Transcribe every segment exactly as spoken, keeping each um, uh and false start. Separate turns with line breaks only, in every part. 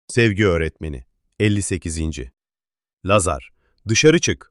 Sevgi öğretmeni. elli sekizinci. Lazar, dışarı çık.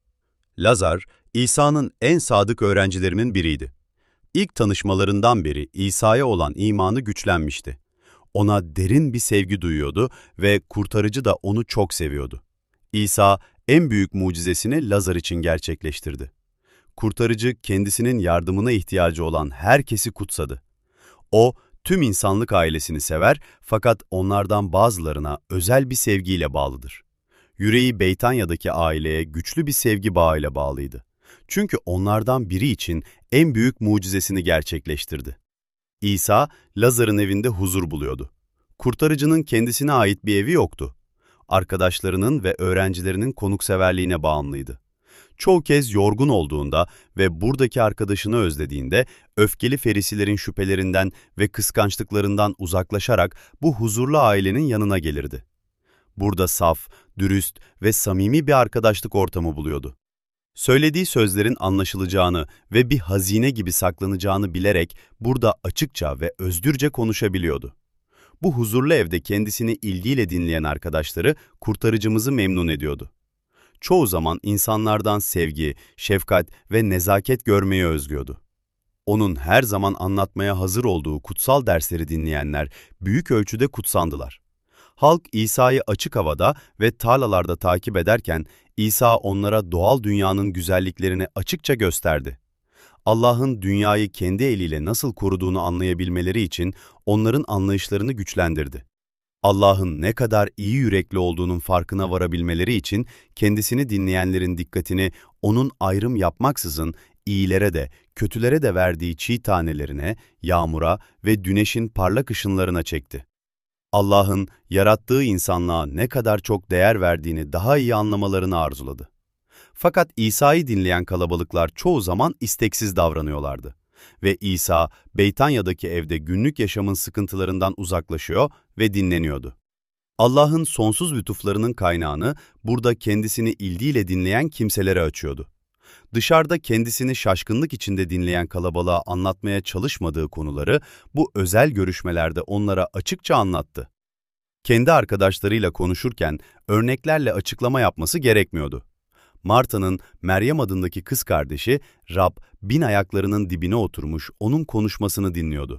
Lazar, İsa'nın en sadık öğrencilerinin biriydi. İlk tanışmalarından beri İsa'ya olan imanı güçlenmişti. Ona derin bir sevgi duyuyordu ve kurtarıcı da onu çok seviyordu. İsa en büyük mucizesini Lazar için gerçekleştirdi. Kurtarıcı kendisinin yardımına ihtiyacı olan herkesi kutsadı. O, tüm insanlık ailesini sever fakat onlardan bazılarına özel bir sevgiyle bağlıdır. Yüreği Beytanya'daki aileye güçlü bir sevgi bağıyla bağlıydı. Çünkü onlardan biri için en büyük mucizesini gerçekleştirdi. İsa, Lazar'ın evinde huzur buluyordu. Kurtarıcının kendisine ait bir evi yoktu. Arkadaşlarının ve öğrencilerinin konukseverliğine bağımlıydı. Çoğu kez yorgun olduğunda ve buradaki arkadaşını özlediğinde, öfkeli ferisilerin şüphelerinden ve kıskançlıklarından uzaklaşarak bu huzurlu ailenin yanına gelirdi. Burada saf, dürüst ve samimi bir arkadaşlık ortamı buluyordu. Söylediği sözlerin anlaşılacağını ve bir hazine gibi saklanacağını bilerek burada açıkça ve özgürce konuşabiliyordu. Bu huzurlu evde kendisini ilgiyle dinleyen arkadaşları kurtarıcımızı memnun ediyordu. Çoğu zaman insanlardan sevgi, şefkat ve nezaket görmeyi özlüyordu. Onun her zaman anlatmaya hazır olduğu kutsal dersleri dinleyenler büyük ölçüde kutsandılar. Halk İsa'yı açık havada ve tarlalarda takip ederken İsa onlara doğal dünyanın güzelliklerini açıkça gösterdi. Allah'ın dünyayı kendi eliyle nasıl koruduğunu anlayabilmeleri için onların anlayışlarını güçlendirdi. Allah'ın ne kadar iyi yürekli olduğunun farkına varabilmeleri için kendisini dinleyenlerin dikkatini onun ayrım yapmaksızın iyilere de kötülere de verdiği çiğ tanelerine, yağmura ve güneşin parlak ışınlarına çekti. Allah'ın yarattığı insanlığa ne kadar çok değer verdiğini daha iyi anlamalarını arzuladı. Fakat İsa'yı dinleyen kalabalıklar çoğu zaman isteksiz davranıyorlardı. Ve İsa, Beytanya'daki evde günlük yaşamın sıkıntılarından uzaklaşıyor ve dinleniyordu. Allah'ın sonsuz lütuflarının kaynağını burada kendisini ilgiyle dinleyen kimselere açıyordu. Dışarıda kendisini şaşkınlık içinde dinleyen kalabalığa anlatmaya çalışmadığı konuları bu özel görüşmelerde onlara açıkça anlattı. Kendi arkadaşlarıyla konuşurken örneklerle açıklama yapması gerekmiyordu. Marta'nın Meryem adındaki kız kardeşi Rab bin ayaklarının dibine oturmuş onun konuşmasını dinliyordu.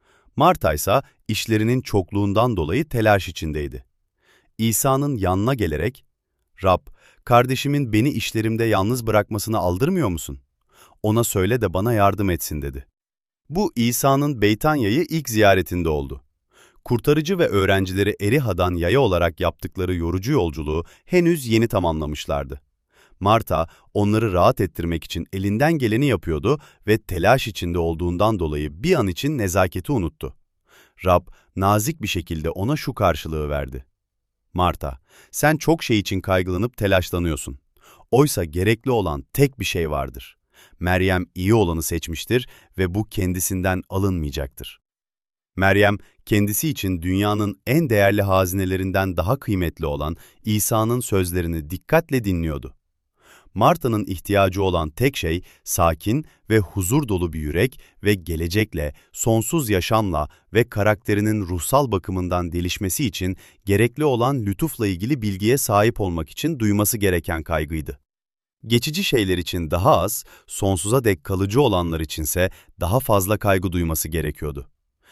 Marta ise işlerinin çokluğundan dolayı telaş içindeydi. İsa'nın yanına gelerek, "Rab, kardeşimin beni işlerimde yalnız bırakmasını aldırmıyor musun? Ona söyle de bana yardım etsin." dedi. Bu İsa'nın Beytanya'yı ilk ziyaretinde oldu. Kurtarıcı ve öğrencileri Eriha'dan yaya olarak yaptıkları yorucu yolculuğu henüz yeni tamamlamışlardı. Marta, onları rahat ettirmek için elinden geleni yapıyordu ve telaş içinde olduğundan dolayı bir an için nezaketi unuttu. Rab, nazik bir şekilde ona şu karşılığı verdi: "Marta, sen çok şey için kaygılanıp telaşlanıyorsun. Oysa gerekli olan tek bir şey vardır. Meryem iyi olanı seçmiştir ve bu kendisinden alınmayacaktır." Meryem, kendisi için dünyanın en değerli hazinelerinden daha kıymetli olan İsa'nın sözlerini dikkatle dinliyordu. Marta'nın ihtiyacı olan tek şey sakin ve huzur dolu bir yürek ve gelecekle, sonsuz yaşamla ve karakterinin ruhsal bakımından gelişmesi için gerekli olan lütufla ilgili bilgiye sahip olmak için duyması gereken kaygıydı. Geçici şeyler için daha az, sonsuza dek kalıcı olanlar içinse daha fazla kaygı duyması gerekiyordu.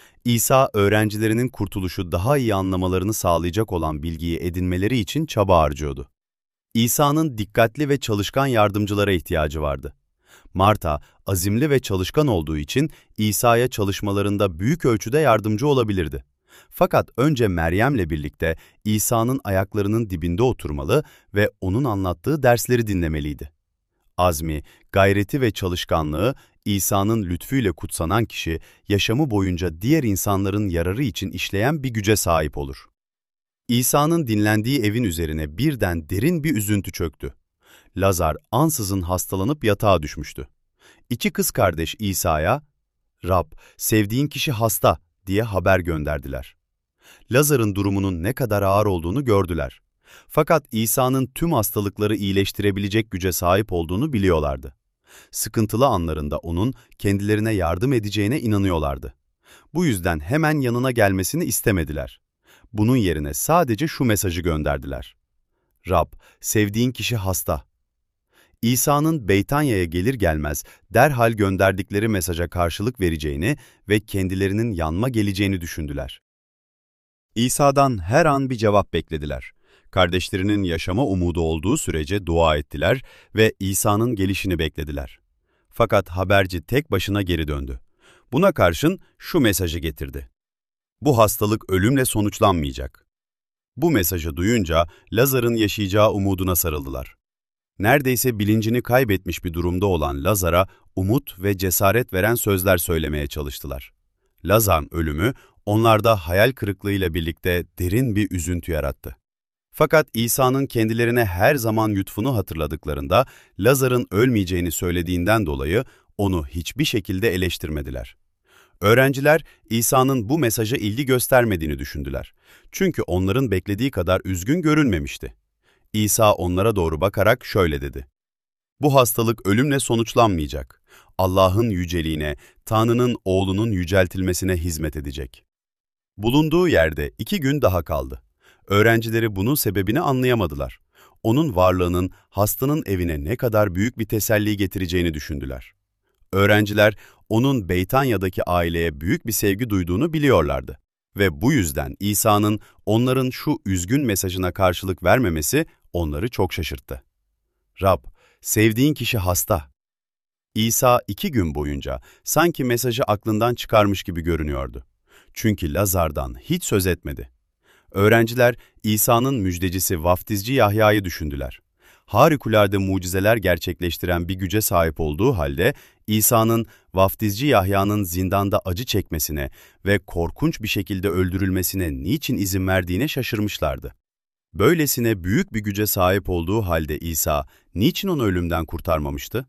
İsa, öğrencilerinin kurtuluşu daha iyi anlamalarını sağlayacak olan bilgiyi edinmeleri için çaba harcıyordu. İsa'nın dikkatli ve çalışkan yardımcılara ihtiyacı vardı. Marta, azimli ve çalışkan olduğu için İsa'ya çalışmalarında büyük ölçüde yardımcı olabilirdi. Fakat önce Meryem'le birlikte İsa'nın ayaklarının dibinde oturmalı ve onun anlattığı dersleri dinlemeliydi. Azmi, gayreti ve çalışkanlığı İsa'nın lütfuyla kutsanan kişi, yaşamı boyunca diğer insanların yararı için işleyen bir güce sahip olur. İsa'nın dinlendiği evin üzerine birden derin bir üzüntü çöktü. Lazar ansızın hastalanıp yatağa düşmüştü. İki kız kardeş İsa'ya, "Rab, sevdiğin kişi hasta," diye haber gönderdiler. Lazar'ın durumunun ne kadar ağır olduğunu gördüler. Fakat İsa'nın tüm hastalıkları iyileştirebilecek güce sahip olduğunu biliyorlardı. Sıkıntılı anlarında onun kendilerine yardım edeceğine inanıyorlardı. Bu yüzden hemen yanına gelmesini istemediler. Bunun yerine sadece şu mesajı gönderdiler: Rab, sevdiğin kişi hasta. İsa'nın Beytanya'ya gelir gelmez derhal gönderdikleri mesaja karşılık vereceğini ve kendilerinin yanma geleceğini düşündüler. İsa'dan her an bir cevap beklediler. Kardeşlerinin yaşama umudu olduğu sürece dua ettiler ve İsa'nın gelişini beklediler. Fakat haberci tek başına geri döndü. Buna karşın şu mesajı getirdi: Bu hastalık ölümle sonuçlanmayacak. Bu mesajı duyunca Lazar'ın yaşayacağı umuduna sarıldılar. Neredeyse bilincini kaybetmiş bir durumda olan Lazar'a umut ve cesaret veren sözler söylemeye çalıştılar. Lazar'ın ölümü onlarda hayal kırıklığıyla birlikte derin bir üzüntü yarattı. Fakat İsa'nın kendilerine her zaman lütfunu hatırladıklarında Lazar'ın ölmeyeceğini söylediğinden dolayı onu hiçbir şekilde eleştirmediler. Öğrenciler İsa'nın bu mesaja ilgi göstermediğini düşündüler. Çünkü onların beklediği kadar üzgün görünmemişti. İsa onlara doğru bakarak şöyle dedi: Bu hastalık ölümle sonuçlanmayacak. Allah'ın yüceliğine, Tanrı'nın oğlunun yüceltilmesine hizmet edecek. Bulunduğu yerde iki gün daha kaldı. Öğrencileri bunun sebebini anlayamadılar. Onun varlığının hastanın evine ne kadar büyük bir teselli getireceğini düşündüler. Öğrenciler onun Beytanya'daki aileye büyük bir sevgi duyduğunu biliyorlardı. Ve bu yüzden İsa'nın onların şu üzgün mesajına karşılık vermemesi onları çok şaşırttı. Rab, sevdiğin kişi hasta. İsa iki gün boyunca sanki mesajı aklından çıkarmış gibi görünüyordu. Çünkü Lazar'dan hiç söz etmedi. Öğrenciler İsa'nın müjdecisi Vaftizci Yahya'yı düşündüler. Harikulade mucizeler gerçekleştiren bir güce sahip olduğu halde İsa'nın Vaftizci Yahya'nın zindanda acı çekmesine ve korkunç bir şekilde öldürülmesine niçin izin verdiğine şaşırmışlardı. Böylesine büyük bir güce sahip olduğu halde İsa niçin onu ölümden kurtarmamıştı?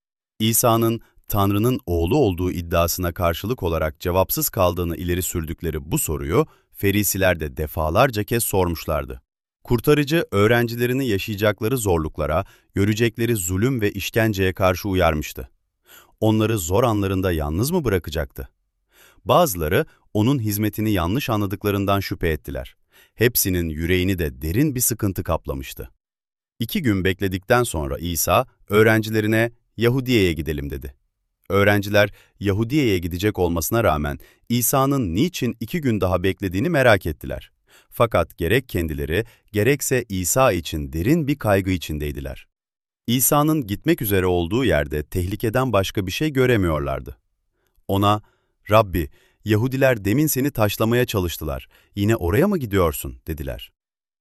İsa'nın Tanrı'nın oğlu olduğu iddiasına karşılık olarak cevapsız kaldığını ileri sürdükleri bu soruyu Ferisiler de defalarca kez sormuşlardı. Kurtarıcı öğrencilerini yaşayacakları zorluklara, görecekleri zulüm ve işkenceye karşı uyarmıştı. Onları zor anlarında yalnız mı bırakacaktı? Bazıları onun hizmetini yanlış anladıklarından şüphe ettiler. Hepsinin yüreğini de derin bir sıkıntı kaplamıştı. İki gün bekledikten sonra İsa öğrencilerine Yahudiye'ye gidelim dedi. Öğrenciler Yahudiye'ye gidecek olmasına rağmen İsa'nın niçin iki gün daha beklediğini merak ettiler. Fakat gerek kendileri gerekse İsa için derin bir kaygı içindeydiler. İsa'nın gitmek üzere olduğu yerde tehlikeden başka bir şey göremiyorlardı. Ona, "Rabbi, Yahudiler demin seni taşlamaya çalıştılar. Yine oraya mı gidiyorsun?" dediler.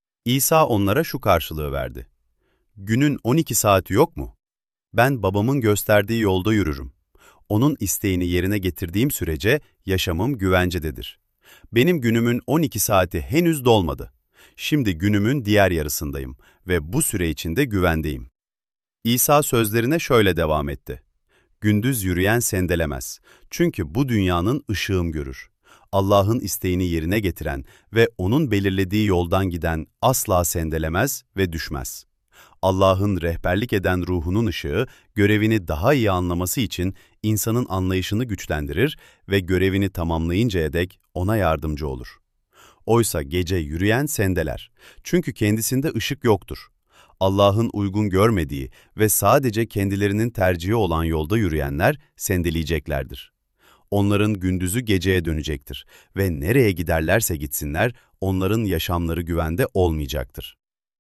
İsa onlara şu karşılığı verdi: "Günün on iki saati yok mu? Ben babamın gösterdiği yolda yürürüm. Onun isteğini yerine getirdiğim sürece yaşamım güvencededir. Benim günümün on iki saati henüz dolmadı. Şimdi günümün diğer yarısındayım ve bu süre içinde güvendeyim." İsa sözlerine şöyle devam etti: "Gündüz yürüyen sendelemez. Çünkü bu dünyanın ışığım görür. Allah'ın isteğini yerine getiren ve onun belirlediği yoldan giden asla sendelemez ve düşmez. Allah'ın rehberlik eden ruhunun ışığı, görevini daha iyi anlaması için insanın anlayışını güçlendirir ve görevini tamamlayıncaya dek ona yardımcı olur. Oysa gece yürüyen sendeler. Çünkü kendisinde ışık yoktur. Allah'ın uygun görmediği ve sadece kendilerinin tercihi olan yolda yürüyenler sendeleyeceklerdir. Onların gündüzü geceye dönecektir ve nereye giderlerse gitsinler onların yaşamları güvende olmayacaktır."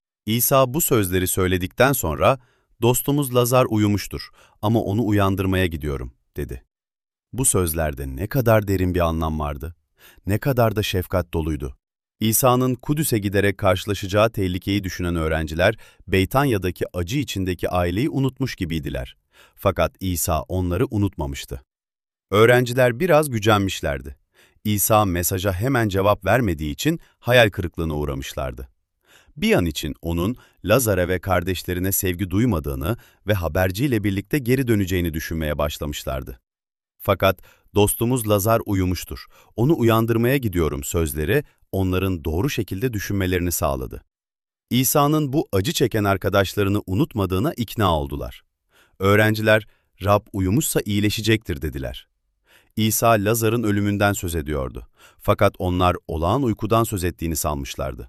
İsa bu sözleri söyledikten sonra, "Dostumuz Lazar uyumuştur ama onu uyandırmaya gidiyorum," dedi. Bu sözlerde ne kadar derin bir anlam vardı, ne kadar da şefkat doluydu. İsa'nın Kudüs'e giderek karşılaşacağı tehlikeyi düşünen öğrenciler, Beytanya'daki acı içindeki aileyi unutmuş gibiydiler. Fakat İsa onları unutmamıştı. Öğrenciler biraz gücenmişlerdi. İsa mesaja hemen cevap vermediği için hayal kırıklığına uğramışlardı. Bir an için onun Lazar'a ve kardeşlerine sevgi duymadığını ve haberciyle birlikte geri döneceğini düşünmeye başlamışlardı. Fakat "Dostumuz Lazar uyumuştur, onu uyandırmaya gidiyorum" sözleri onların doğru şekilde düşünmelerini sağladı. İsa'nın bu acı çeken arkadaşlarını unutmadığına ikna oldular. Öğrenciler, "Rab uyumuşsa iyileşecektir," dediler. İsa Lazar'ın ölümünden söz ediyordu. Fakat onlar olağan uykudan söz ettiğini sanmışlardı.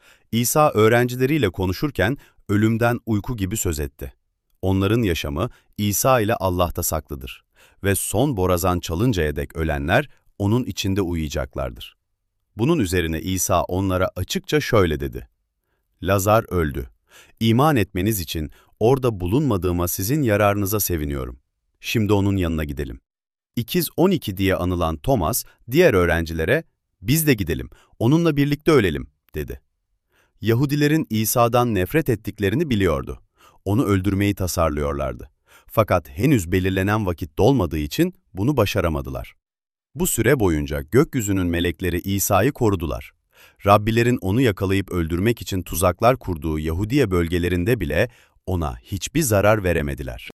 İsa öğrencileriyle konuşurken ölümden uyku gibi söz etti. Onların yaşamı İsa ile Allah'ta saklıdır ve son borazan çalıncaya dek ölenler onun içinde uyuyacaklardır. Bunun üzerine İsa onlara açıkça şöyle dedi: Lazar öldü. İman etmeniz için orada bulunmadığıma sizin yararınıza seviniyorum. Şimdi onun yanına gidelim. İkiz on iki diye anılan Thomas, diğer öğrencilere, biz de gidelim, onunla birlikte ölelim, dedi. Yahudilerin İsa'dan nefret ettiklerini biliyordu. Onu öldürmeyi tasarlıyorlardı. Fakat henüz belirlenen vakit dolmadığı için bunu başaramadılar. Bu süre boyunca gökyüzünün melekleri İsa'yı korudular. Rabbilerin onu yakalayıp öldürmek için tuzaklar kurduğu Yahudiye bölgelerinde bile ona hiçbir zarar veremediler.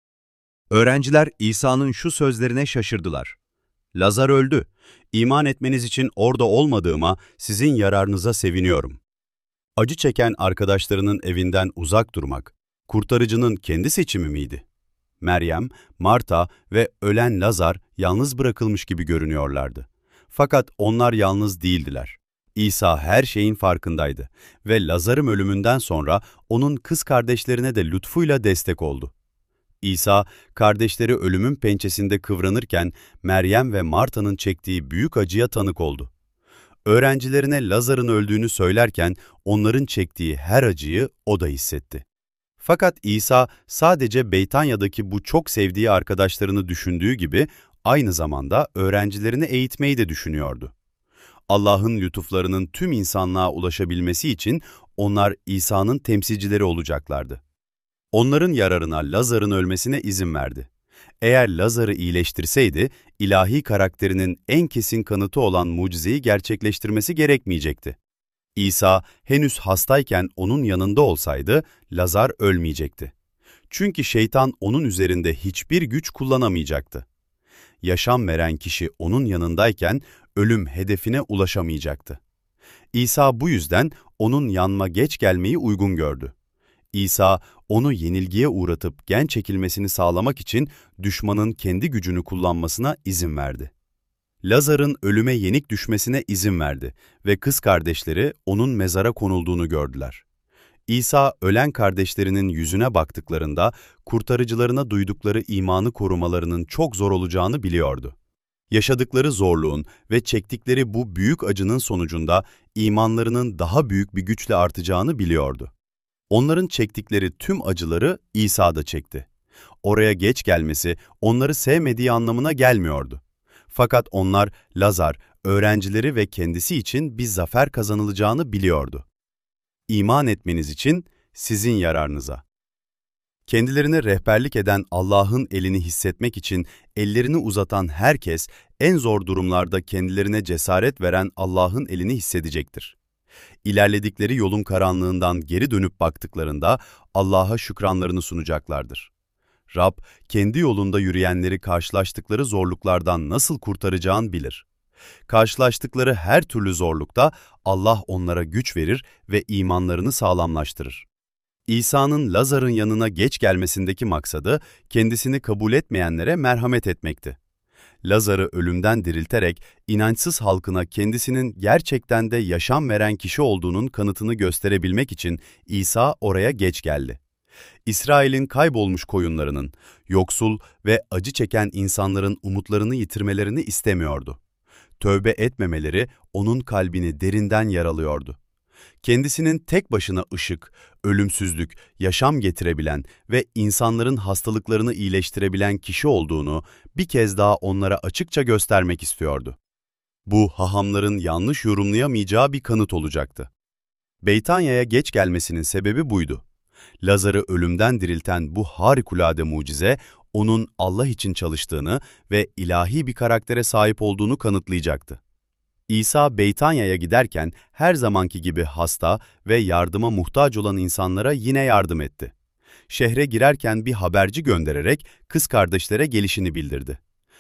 Öğrenciler İsa'nın şu sözlerine şaşırdılar. Lazar öldü. İman etmeniz için orada olmadığıma sizin yararınıza seviniyorum. Acı çeken arkadaşlarının evinden uzak durmak, kurtarıcının kendi seçimi miydi? Meryem, Marta ve ölen Lazar yalnız bırakılmış gibi görünüyorlardı. Fakat onlar yalnız değildiler. İsa her şeyin farkındaydı ve Lazar'ın ölümünden sonra onun kız kardeşlerine de lütfuyla destek oldu. İsa, kardeşleri ölümün pençesinde kıvranırken Meryem ve Marta'nın çektiği büyük acıya tanık oldu. Öğrencilerine Lazar'ın öldüğünü söylerken onların çektiği her acıyı o da hissetti. Fakat İsa sadece Beytanya'daki bu çok sevdiği arkadaşlarını düşündüğü gibi aynı zamanda öğrencilerini eğitmeyi de düşünüyordu. Allah'ın lütuflarının tüm insanlığa ulaşabilmesi için onlar İsa'nın temsilcileri olacaklardı. Onların yararına Lazar'ın ölmesine izin verdi. Eğer Lazar'ı iyileştirseydi, ilahi karakterinin en kesin kanıtı olan mucizeyi gerçekleştirmesi gerekmeyecekti. İsa henüz hastayken onun yanında olsaydı, Lazar ölmeyecekti. Çünkü şeytan onun üzerinde hiçbir güç kullanamayacaktı. Yaşam veren kişi onun yanındayken ölüm hedefine ulaşamayacaktı. İsa bu yüzden onun yanına geç gelmeyi uygun gördü. İsa, onu yenilgiye uğratıp gen çekilmesini sağlamak için düşmanın kendi gücünü kullanmasına izin verdi. Lazar'ın ölüme yenik düşmesine izin verdi ve kız kardeşleri onun mezara konulduğunu gördüler. İsa, ölen kardeşlerinin yüzüne baktıklarında kurtarıcılarına duydukları imanı korumalarının çok zor olacağını biliyordu. Yaşadıkları zorluğun ve çektikleri bu büyük acının sonucunda imanlarının daha büyük bir güçle artacağını biliyordu. Onların çektikleri tüm acıları İsa da çekti. Oraya geç gelmesi onları sevmediği anlamına gelmiyordu. Fakat onlar Lazar, öğrencileri ve kendisi için bir zafer kazanılacağını biliyordu. İman etmeniz için sizin yararınıza. Kendilerine rehberlik eden Allah'ın elini hissetmek için ellerini uzatan herkes, en zor durumlarda kendilerine cesaret veren Allah'ın elini hissedecektir. İlerledikleri yolun karanlığından geri dönüp baktıklarında Allah'a şükranlarını sunacaklardır. Rab, kendi yolunda yürüyenleri karşılaştıkları zorluklardan nasıl kurtaracağını bilir. Karşılaştıkları her türlü zorlukta Allah onlara güç verir ve imanlarını sağlamlaştırır. İsa'nın Lazar'ın yanına geç gelmesindeki maksadı, kendisini kabul etmeyenlere merhamet etmekti. Lazar'ı ölümden dirilterek inançsız halkına kendisinin gerçekten de yaşam veren kişi olduğunun kanıtını gösterebilmek için İsa oraya geç geldi. İsrail'in kaybolmuş koyunlarının, yoksul ve acı çeken insanların umutlarını yitirmelerini istemiyordu. Tövbe etmemeleri onun kalbini derinden yaralıyordu. Kendisinin tek başına ışık, ölümsüzlük, yaşam getirebilen ve insanların hastalıklarını iyileştirebilen kişi olduğunu bir kez daha onlara açıkça göstermek istiyordu. Bu, hahamların yanlış yorumlayamayacağı bir kanıt olacaktı. Beytanya'ya geç gelmesinin sebebi buydu. Lazar'ı ölümden dirilten bu harikulade mucize, onun Allah için çalıştığını ve ilahi bir karaktere sahip olduğunu kanıtlayacaktı. İsa, Beytanya'ya giderken her zamanki gibi hasta ve yardıma muhtaç olan insanlara yine yardım etti. Şehre girerken bir haberci göndererek kız kardeşlere gelişini bildirdi.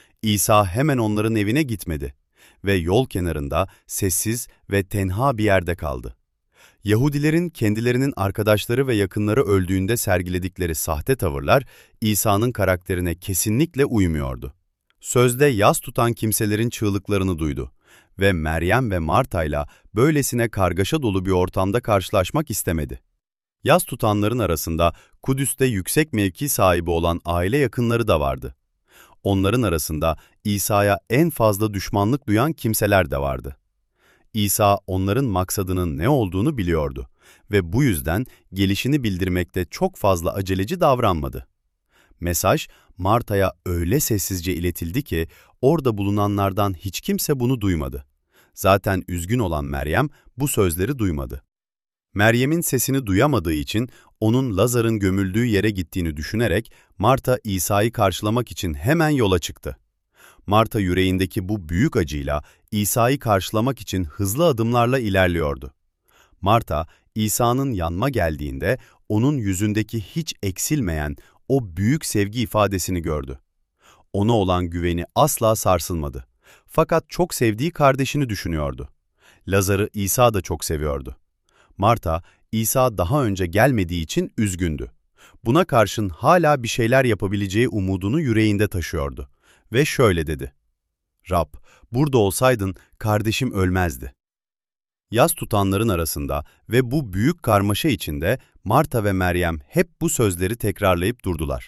İsa hemen onların evine gitmedi ve yol kenarında sessiz ve tenha bir yerde kaldı. Yahudilerin kendilerinin arkadaşları ve yakınları öldüğünde sergiledikleri sahte tavırlar İsa'nın karakterine kesinlikle uymuyordu. Sözde yas tutan kimselerin çığlıklarını duydu ve Meryem ve Marta'yla böylesine kargaşa dolu bir ortamda karşılaşmak istemedi. Yas tutanların arasında Kudüs'te yüksek mevki sahibi olan aile yakınları da vardı. Onların arasında İsa'ya en fazla düşmanlık duyan kimseler de vardı. İsa onların maksadının ne olduğunu biliyordu ve bu yüzden gelişini bildirmekte çok fazla aceleci davranmadı. Mesaj Marta'ya öyle sessizce iletildi ki orada bulunanlardan hiç kimse bunu duymadı. Zaten üzgün olan Meryem bu sözleri duymadı. Meryem'in sesini duyamadığı için onun Lazar'ın gömüldüğü yere gittiğini düşünerek Marta İsa'yı karşılamak için hemen yola çıktı. Marta yüreğindeki bu büyük acıyla İsa'yı karşılamak için hızlı adımlarla ilerliyordu. Marta, İsa'nın yanına geldiğinde onun yüzündeki hiç eksilmeyen o büyük sevgi ifadesini gördü. Ona olan güveni asla sarsılmadı. Fakat çok sevdiği kardeşini düşünüyordu. Lazar'ı İsa da çok seviyordu. Marta, İsa daha önce gelmediği için üzgündü. Buna karşın hala bir şeyler yapabileceği umudunu yüreğinde taşıyordu. Ve şöyle dedi: "Rab, burada olsaydın kardeşim ölmezdi." Yas tutanların arasında ve bu büyük karmaşa içinde Marta ve Meryem hep bu sözleri tekrarlayıp durdular.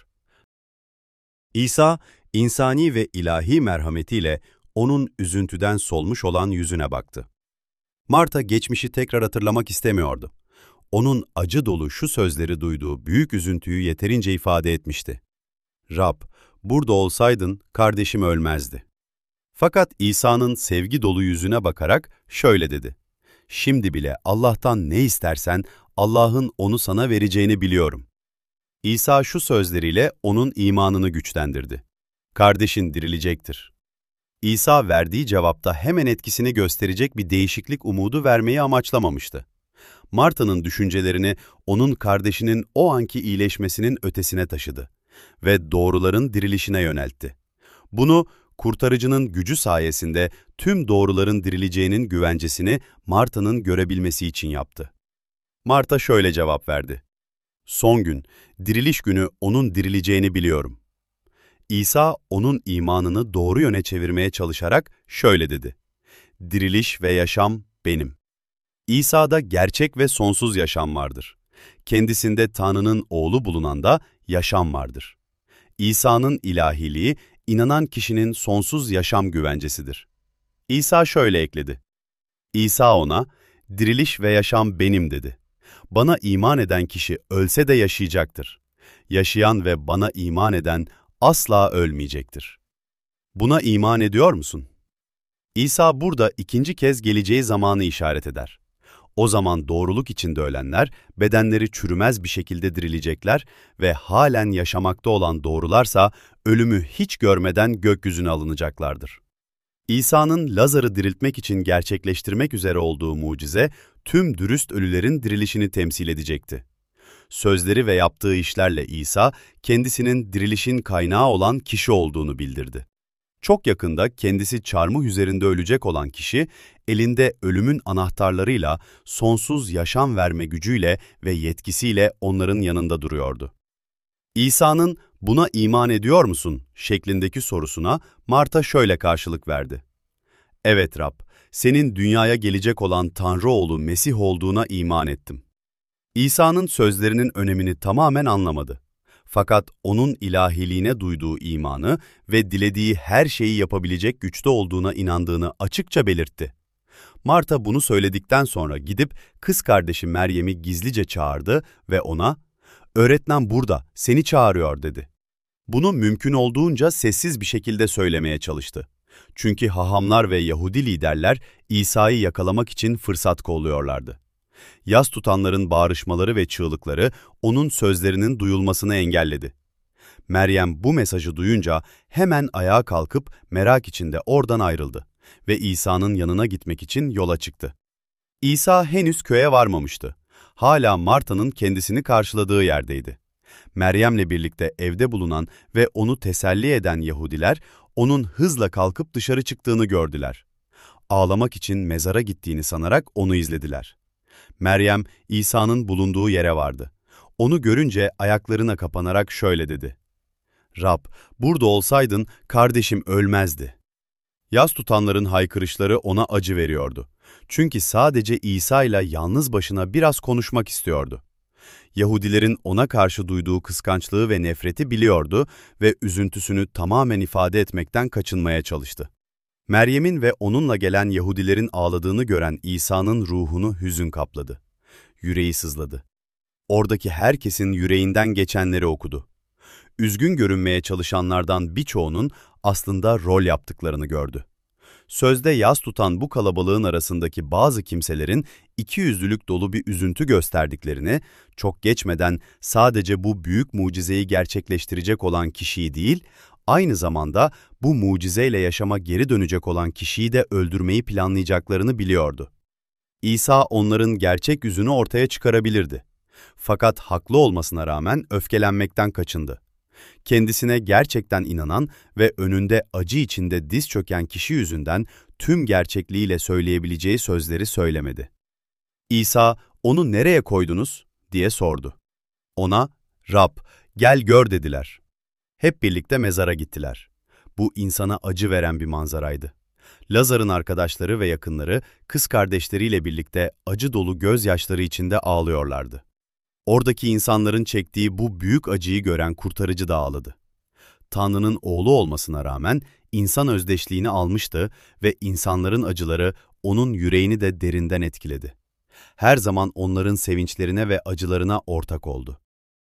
İsa, insani ve ilahi merhametiyle onun üzüntüden solmuş olan yüzüne baktı. Marta geçmişi tekrar hatırlamak istemiyordu. Onun acı dolu şu sözleri duyduğu büyük üzüntüyü yeterince ifade etmişti. "Rab, burada olsaydın kardeşim ölmezdi." Fakat İsa'nın sevgi dolu yüzüne bakarak şöyle dedi: "Şimdi bile Allah'tan ne istersen Allah'ın onu sana vereceğini biliyorum." İsa şu sözleriyle onun imanını güçlendirdi. "Kardeşin dirilecektir." İsa verdiği cevapta hemen etkisini gösterecek bir değişiklik umudu vermeyi amaçlamamıştı. Marta'nın düşüncelerini onun kardeşinin o anki iyileşmesinin ötesine taşıdı ve doğruların dirilişine yöneltti. Bunu kurtarıcının gücü sayesinde tüm doğruların dirileceğinin güvencesini Marta'nın görebilmesi için yaptı. Marta şöyle cevap verdi: "Son gün, diriliş günü onun dirileceğini biliyorum." İsa onun imanını doğru yöne çevirmeye çalışarak şöyle dedi: "Diriliş ve yaşam benim." İsa'da gerçek ve sonsuz yaşam vardır. Kendisinde Tanrı'nın oğlu bulunanda yaşam vardır. İsa'nın ilahiliği, inanan kişinin sonsuz yaşam güvencesidir. İsa şöyle ekledi: İsa ona, "Diriliş ve yaşam benim." dedi. "Bana iman eden kişi ölse de yaşayacaktır. Yaşayan ve bana iman eden asla ölmeyecektir." Buna iman ediyor musun? İsa burada ikinci kez geleceği zamanı işaret eder. O zaman doğruluk içinde ölenler, bedenleri çürümez bir şekilde dirilecekler ve halen yaşamakta olan doğrularsa ölümü hiç görmeden gökyüzüne alınacaklardır. İsa'nın Lazar'ı diriltmek için gerçekleştirmek üzere olduğu mucize, tüm dürüst ölülerin dirilişini temsil edecekti. Sözleri ve yaptığı işlerle İsa, kendisinin dirilişin kaynağı olan kişi olduğunu bildirdi. Çok yakında kendisi çarmıh üzerinde ölecek olan kişi, elinde ölümün anahtarlarıyla, sonsuz yaşam verme gücüyle ve yetkisiyle onların yanında duruyordu. İsa'nın "Buna iman ediyor musun?" şeklindeki sorusuna Marta şöyle karşılık verdi: "Evet Rab, senin dünyaya gelecek olan Tanrı oğlu Mesih olduğuna iman ettim." İsa'nın sözlerinin önemini tamamen anlamadı. Fakat onun ilahiliğine duyduğu imanı ve dilediği her şeyi yapabilecek güçte olduğuna inandığını açıkça belirtti. Marta bunu söyledikten sonra gidip kız kardeşi Meryem'i gizlice çağırdı ve ona, "Öğretmen burada, seni çağırıyor." dedi. Bunu mümkün olduğunca sessiz bir şekilde söylemeye çalıştı. Çünkü hahamlar ve Yahudi liderler İsa'yı yakalamak için fırsat kolluyorlardı. Yas tutanların bağırışmaları ve çığlıkları onun sözlerinin duyulmasını engelledi. Meryem bu mesajı duyunca hemen ayağa kalkıp merak içinde oradan ayrıldı ve İsa'nın yanına gitmek için yola çıktı. İsa henüz köye varmamıştı. Hala Marta'nın kendisini karşıladığı yerdeydi. Meryem'le birlikte evde bulunan ve onu teselli eden Yahudiler onun hızla kalkıp dışarı çıktığını gördüler. Ağlamak için mezara gittiğini sanarak onu izlediler. Meryem, İsa'nın bulunduğu yere vardı. Onu görünce ayaklarına kapanarak şöyle dedi: Rab, burada olsaydın kardeşim ölmezdi. Yas tutanların haykırışları ona acı veriyordu. Çünkü sadece İsa ile yalnız başına biraz konuşmak istiyordu. Yahudilerin ona karşı duyduğu kıskançlığı ve nefreti biliyordu ve üzüntüsünü tamamen ifade etmekten kaçınmaya çalıştı. Meryem'in ve onunla gelen Yahudilerin ağladığını gören İsa'nın ruhunu hüzün kapladı. Yüreği sızladı. Oradaki herkesin yüreğinden geçenleri okudu. Üzgün görünmeye çalışanlardan birçoğunun aslında rol yaptıklarını gördü. Sözde yas tutan bu kalabalığın arasındaki bazı kimselerin ikiyüzlülük dolu bir üzüntü gösterdiklerini, çok geçmeden sadece bu büyük mucizeyi gerçekleştirecek olan kişiyi değil, aynı zamanda bu mucizeyle yaşama geri dönecek olan kişiyi de öldürmeyi planlayacaklarını biliyordu. İsa onların gerçek yüzünü ortaya çıkarabilirdi. Fakat haklı olmasına rağmen öfkelenmekten kaçındı. Kendisine gerçekten inanan ve önünde acı içinde diz çöken kişi yüzünden tüm gerçekliğiyle söyleyebileceği sözleri söylemedi. İsa, "Onu nereye koydunuz?" diye sordu. Ona, "Rab, gel gör." dediler. Hep birlikte mezara gittiler. Bu insana acı veren bir manzaraydı. Lazar'ın arkadaşları ve yakınları kız kardeşleriyle birlikte acı dolu gözyaşları içinde ağlıyorlardı. Oradaki insanların çektiği bu büyük acıyı gören kurtarıcı da ağladı. Tanrı'nın oğlu olmasına rağmen insan özdeşliğini almıştı ve insanların acıları onun yüreğini de derinden etkiledi. Her zaman onların sevinçlerine ve acılarına ortak oldu.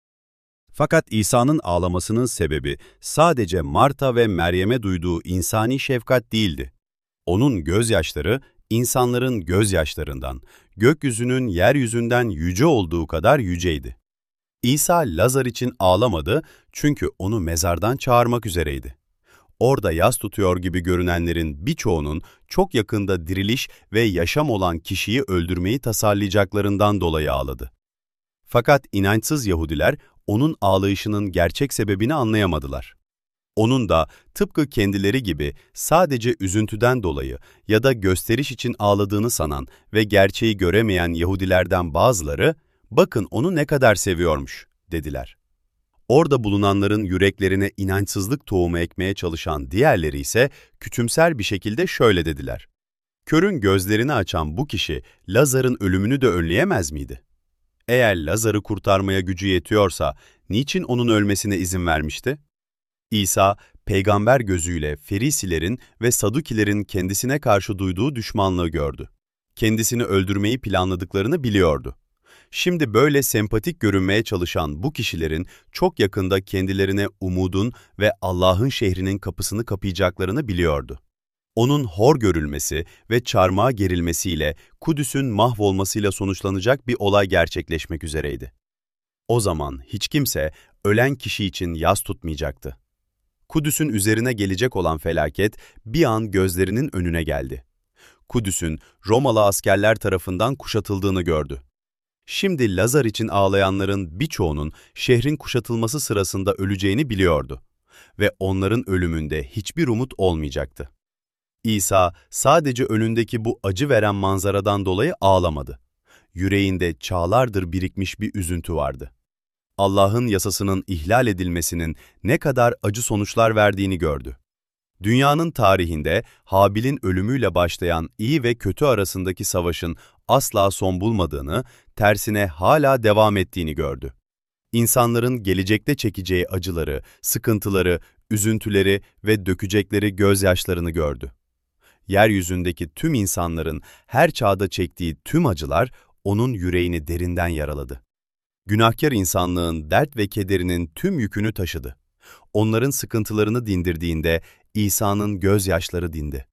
Fakat İsa'nın ağlamasının sebebi sadece Marta ve Meryem'e duyduğu insani şefkat değildi. Onun gözyaşları, insanların gözyaşlarından, gökyüzünün yeryüzünden yüce olduğu kadar yüceydi. İsa Lazar için ağlamadı çünkü onu mezardan çağırmak üzereydi. Orada yas tutuyor gibi görünenlerin birçoğunun çok yakında diriliş ve yaşam olan kişiyi öldürmeyi tasarlayacaklarından dolayı ağladı. Fakat inançsız Yahudiler onun ağlayışının gerçek sebebini anlayamadılar. Onun da tıpkı kendileri gibi sadece üzüntüden dolayı ya da gösteriş için ağladığını sanan ve gerçeği göremeyen Yahudilerden bazıları, "Bakın onu ne kadar seviyormuş." dediler. Orada bulunanların yüreklerine inançsızlık tohumu ekmeye çalışan diğerleri ise küçümser bir şekilde şöyle dediler: "Körün gözlerini açan bu kişi Lazar'ın ölümünü de önleyemez miydi? Eğer Lazar'ı kurtarmaya gücü yetiyorsa niçin onun ölmesine izin vermişti?" İsa, peygamber gözüyle Ferisilerin ve Sadukilerin kendisine karşı duyduğu düşmanlığı gördü. Kendisini öldürmeyi planladıklarını biliyordu. Şimdi böyle sempatik görünmeye çalışan bu kişilerin çok yakında kendilerine umudun ve Allah'ın şehrinin kapısını kapayacaklarını biliyordu. Onun hor görülmesi ve çarmıha gerilmesiyle Kudüs'ün mahvolmasıyla sonuçlanacak bir olay gerçekleşmek üzereydi. O zaman hiç kimse ölen kişi için yas tutmayacaktı. Kudüs'ün üzerine gelecek olan felaket bir an gözlerinin önüne geldi. Kudüs'ün Romalı askerler tarafından kuşatıldığını gördü. Şimdi Lazar için ağlayanların birçoğunun şehrin kuşatılması sırasında öleceğini biliyordu ve onların ölümünde hiçbir umut olmayacaktı. İsa sadece önündeki bu acı veren manzaradan dolayı ağlamadı. Yüreğinde çağlardır birikmiş bir üzüntü vardı. Allah'ın yasasının ihlal edilmesinin ne kadar acı sonuçlar verdiğini gördü. Dünyanın tarihinde Habil'in ölümüyle başlayan iyi ve kötü arasındaki savaşın asla son bulmadığını, tersine hala devam ettiğini gördü. İnsanların gelecekte çekeceği acıları, sıkıntıları, üzüntüleri ve dökecekleri gözyaşlarını gördü. Yeryüzündeki tüm insanların her çağda çektiği tüm acılar onun yüreğini derinden yaraladı. Günahkar insanlığın dert ve kederinin tüm yükünü taşıdı. Onların sıkıntılarını dindirdiğinde İsa'nın gözyaşları dindi.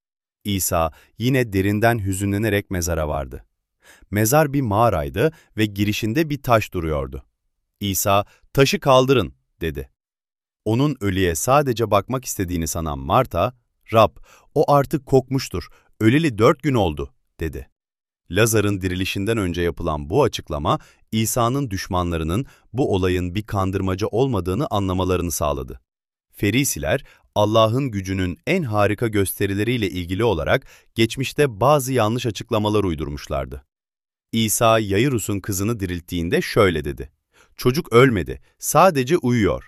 İsa yine derinden hüzünlenerek mezara vardı. Mezar bir mağaraydı ve girişinde bir taş duruyordu. İsa, "Taşı kaldırın." dedi. Onun ölüye sadece bakmak istediğini sanan Marta, "Rab, o artık kokmuştur, öleli dört gün oldu." dedi. Lazar'ın dirilişinden önce yapılan bu açıklama, İsa'nın düşmanlarının bu olayın bir kandırmaca olmadığını anlamalarını sağladı. Ferisiler, Allah'ın gücünün en harika gösterileriyle ilgili olarak geçmişte bazı yanlış açıklamalar uydurmuşlardı. İsa, Yairus'un kızını dirilttiğinde şöyle dedi: "Çocuk ölmedi, sadece uyuyor."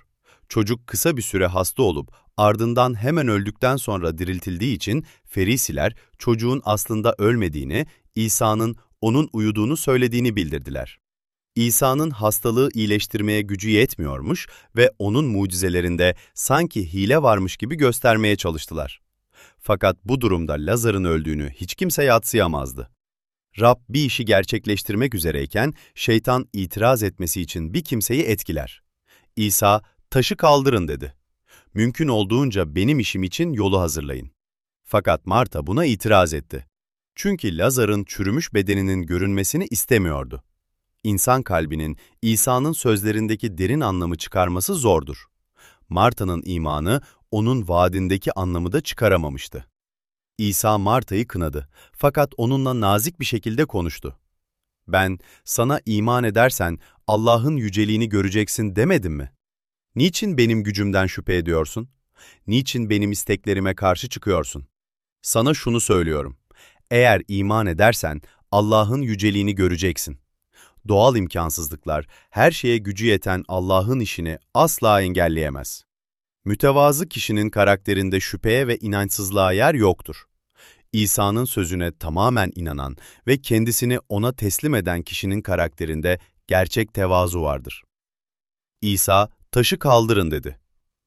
Çocuk kısa bir süre hasta olup ardından hemen öldükten sonra diriltildiği için Ferisiler çocuğun aslında ölmediğini, İsa'nın onun uyuduğunu söylediğini bildirdiler. İsa'nın hastalığı iyileştirmeye gücü yetmiyormuş ve onun mucizelerinde sanki hile varmış gibi göstermeye çalıştılar. Fakat bu durumda Lazar'ın öldüğünü hiç kimse yadsıyamazdı. Rab bir işi gerçekleştirmek üzereyken şeytan itiraz etmesi için bir kimseyi etkiler. İsa, taşı kaldırın dedi. Mümkün olduğunca benim işim için yolu hazırlayın. Fakat Marta buna itiraz etti. Çünkü Lazar'ın çürümüş bedeninin görünmesini istemiyordu. İnsan kalbinin İsa'nın sözlerindeki derin anlamı çıkarması zordur. Marta'nın imanı onun vaadindeki anlamı da çıkaramamıştı. İsa Marta'yı kınadı fakat onunla nazik bir şekilde konuştu. Ben sana iman edersen Allah'ın yüceliğini göreceksin demedim mi? Niçin benim gücümden şüphe ediyorsun? Niçin benim isteklerime karşı çıkıyorsun? Sana şunu söylüyorum. Eğer iman edersen Allah'ın yüceliğini göreceksin. Doğal imkansızlıklar, her şeye gücü yeten Allah'ın işini asla engelleyemez. Mütevazı kişinin karakterinde şüpheye ve inançsızlığa yer yoktur. İsa'nın sözüne tamamen inanan ve kendisini ona teslim eden kişinin karakterinde gerçek tevazu vardır. İsa, taşı kaldırın dedi.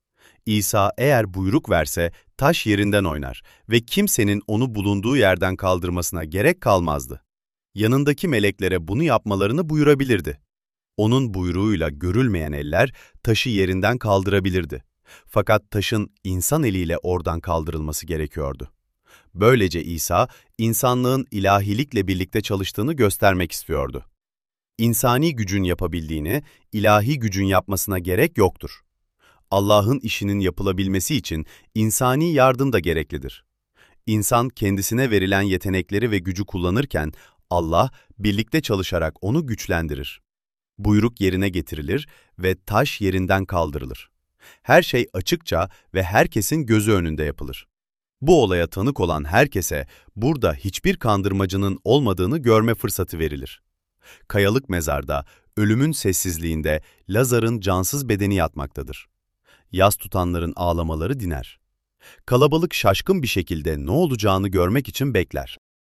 İsa eğer buyruk verse taş yerinden oynar ve kimsenin onu bulunduğu yerden kaldırmasına gerek kalmazdı. Yanındaki meleklere bunu yapmalarını buyurabilirdi. Onun buyruğuyla görülmeyen eller taşı yerinden kaldırabilirdi. Fakat taşın insan eliyle oradan kaldırılması gerekiyordu. Böylece İsa, insanlığın ilahilikle birlikte çalıştığını göstermek istiyordu. İnsani gücün yapabildiğini, ilahi gücün yapmasına gerek yoktur. Allah'ın işinin yapılabilmesi için insani yardım da gereklidir. İnsan kendisine verilen yetenekleri ve gücü kullanırken, Allah birlikte çalışarak onu güçlendirir. Buyruk yerine getirilir ve taş yerinden kaldırılır. Her şey açıkça ve herkesin gözü önünde yapılır. Bu olaya tanık olan herkese burada hiçbir kandırmacının olmadığını görme fırsatı verilir. Kayalık mezarda, ölümün sessizliğinde Lazar'ın cansız bedeni yatmaktadır. Yas tutanların ağlamaları diner. Kalabalık şaşkın bir şekilde ne olacağını görmek için bekler.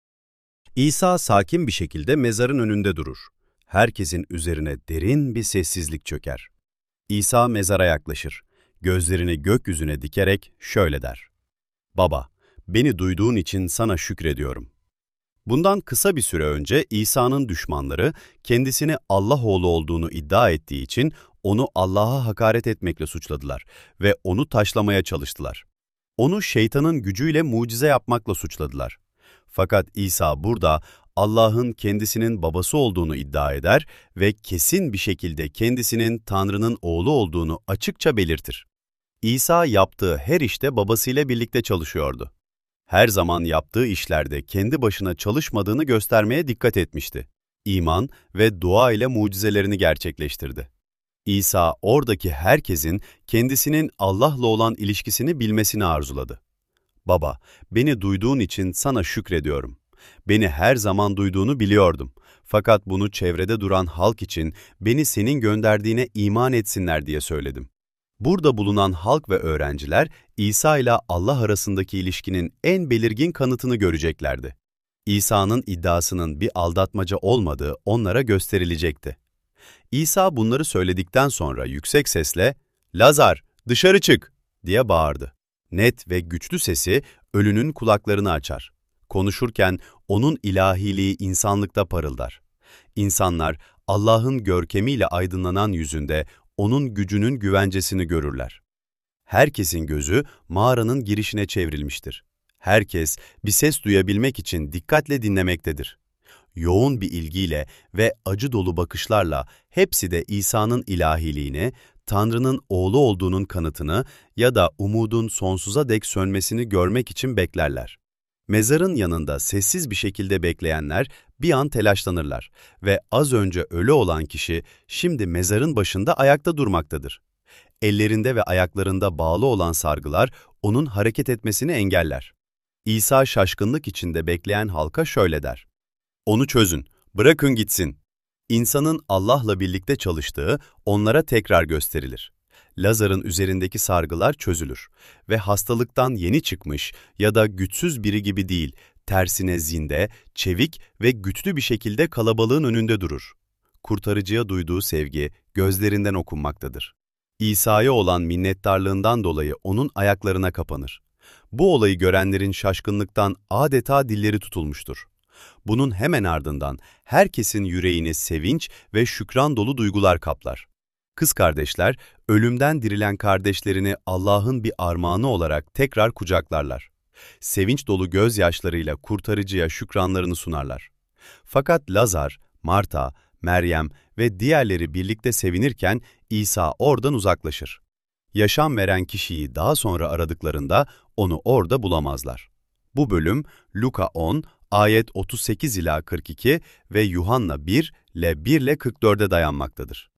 İsa sakin bir şekilde mezarın önünde durur. Herkesin üzerine derin bir sessizlik çöker. İsa mezara yaklaşır. Gözlerini gökyüzüne dikerek şöyle der. Baba, beni duyduğun için sana şükrediyorum. Bundan kısa bir süre önce İsa'nın düşmanları kendisini Allah oğlu olduğunu iddia ettiği için onu Allah'a hakaret etmekle suçladılar ve onu taşlamaya çalıştılar. Onu şeytanın gücüyle mucize yapmakla suçladılar. Fakat İsa burada Allah'ın kendisinin babası olduğunu iddia eder ve kesin bir şekilde kendisinin Tanrı'nın oğlu olduğunu açıkça belirtir. İsa yaptığı her işte babasıyla birlikte çalışıyordu. Her zaman yaptığı işlerde kendi başına çalışmadığını göstermeye dikkat etmişti. İman ve dua ile mucizelerini gerçekleştirdi. İsa oradaki herkesin kendisinin Allah'la olan ilişkisini bilmesini arzuladı. Baba, beni duyduğun için sana şükrediyorum. Beni her zaman duyduğunu biliyordum. Fakat bunu çevrede duran halk için beni senin gönderdiğine iman etsinler diye söyledim. Burada bulunan halk ve öğrenciler İsa ile Allah arasındaki ilişkinin en belirgin kanıtını göreceklerdi. İsa'nın iddiasının bir aldatmaca olmadığı onlara gösterilecekti. İsa bunları söyledikten sonra yüksek sesle "Lazar, dışarı çık!" diye bağırdı. Net ve güçlü sesi ölünün kulaklarını açar. Konuşurken onun ilahiliği insanlıkta parıldar. İnsanlar Allah'ın görkemiyle aydınlanan yüzünde onun gücünün güvencesini görürler. Herkesin gözü mağaranın girişine çevrilmiştir. Herkes bir ses duyabilmek için dikkatle dinlemektedir. Yoğun bir ilgiyle ve acı dolu bakışlarla hepsi de İsa'nın ilahiliğini, Tanrı'nın oğlu olduğunun kanıtını ya da umudun sonsuza dek sönmesini görmek için beklerler. Mezarın yanında sessiz bir şekilde bekleyenler bir an telaşlanırlar ve az önce ölü olan kişi şimdi mezarın başında ayakta durmaktadır. Ellerinde ve ayaklarında bağlı olan sargılar onun hareket etmesini engeller. İsa şaşkınlık içinde bekleyen halka şöyle der: "Onu çözün, bırakın gitsin." İnsanın Allah'la birlikte çalıştığı onlara tekrar gösterilir. Lazar'ın üzerindeki sargılar çözülür ve hastalıktan yeni çıkmış ya da güçsüz biri gibi değil, tersine zinde, çevik ve güçlü bir şekilde kalabalığın önünde durur. Kurtarıcıya duyduğu sevgi gözlerinden okunmaktadır. İsa'ya olan minnettarlığından dolayı onun ayaklarına kapanır. Bu olayı görenlerin şaşkınlıktan adeta dilleri tutulmuştur. Bunun hemen ardından herkesin yüreğini sevinç ve şükran dolu duygular kaplar. Kız kardeşler, ölümden dirilen kardeşlerini Allah'ın bir armağanı olarak tekrar kucaklarlar. Sevinç dolu gözyaşlarıyla kurtarıcıya şükranlarını sunarlar. Fakat Lazar, Marta, Meryem ve diğerleri birlikte sevinirken İsa oradan uzaklaşır. Yaşam veren kişiyi daha sonra aradıklarında onu orada bulamazlar. Bu bölüm Luka on, ayet otuz sekiz ila kırk iki ve Yuhanna bir ile bir ile kırk dörde dayanmaktadır.